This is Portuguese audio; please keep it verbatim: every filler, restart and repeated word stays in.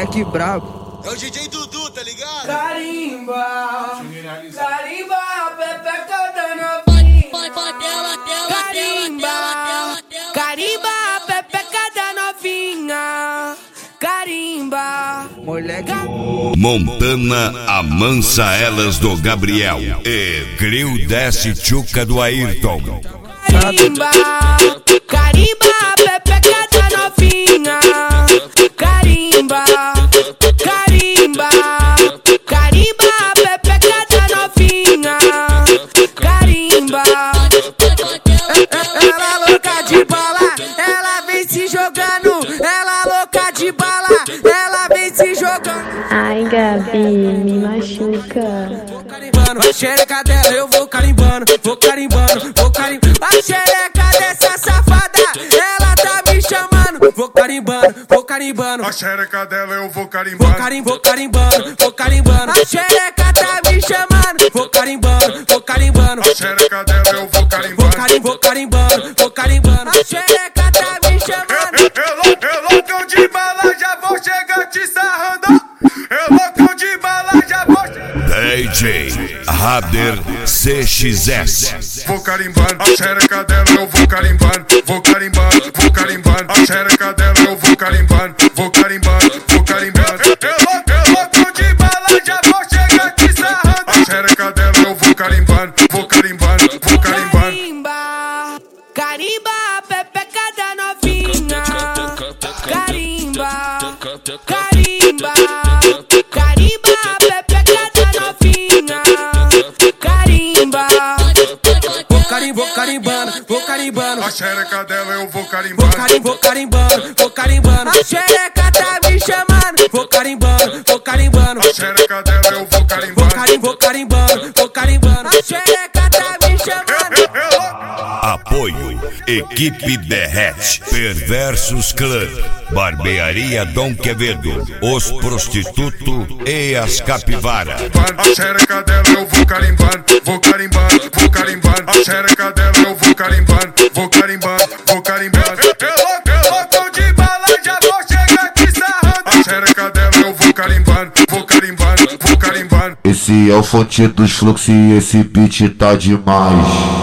moleque brabo. É o D J Dudu, tá ligado? Carimba, carimba, pepeca da novinha. Carimba, carimba, pepeca da novinha. Carimba, Moleque Montana amansa elas do Gabriel e Grill desce tchuca do Ayrton. carimba, carimba, pepeca da novinha. Carimba, carimba, carimba, pepeca da novinha. Carimba. Ela louca de bala, ela vem se jogando. Ela louca de bala, ela vem se jogando. Ai, Gabi, me machuca. A xereca dela eu vou carimbando, vou carimbando, vou carimbando. A xereca dessa safada, ela tá me chamando. Vou carimbando, vou carimbando. A xereca dela eu vou Vou carimbando. carim, vou carimbando, vou carimbando. A xereca tá me chamando. Vou carimbando, vou carimbando. A xereca dela eu vou Vou carimbando. carim, vou carimbando, vou carimbando. A xereca tá me chamando. Eu loucão de bala, já vou chegar te sarrando. Eu loucão de bala, já vou chegar. D J Rader C X S. Vou carimbando, a xereca dela eu vou carimbando. Vou carimbando, vou carimbando. A xereca dela eu vou carimbando. Vou carimbando, vou carimbando. Eu loucão de bala, já vou chegar te sarrando. A xereca dela eu vou carimbando. Vou carimbando, vou carimbando. Carimba, carimba, pepeca da novinha. Carimba, carimba, carimba, pepeca da novinha. Carimba, vou carim, vou carimbando, vou carimbando. A xereca dela eu vou Vou carimbando. carim, vou carimbando, vou carimbando. A xereca tá me chamando. Vou carimbando, vou carimbando. A xereca dela eu vou Vou carimbando. carim, vou carimbando, vou carimbando. A xereca tá me chamando. Apoio Equipe Derrete, Perversos Clã, Barbearia Dom Quevedo, Os Prostituto e as Capivara. A xereca dela eu vou carimbando. Vou carimbando, vou carimbando. A xereca dela eu vou carimbando. Vou carimbando, vou carimbando. Eu loucão de bala, já vou chegar te sarrando. A xereca dela eu vou carimbando. Vou carimbando, vou carimbando. Esse é o fonte dos fluxos e esse beat tá demais.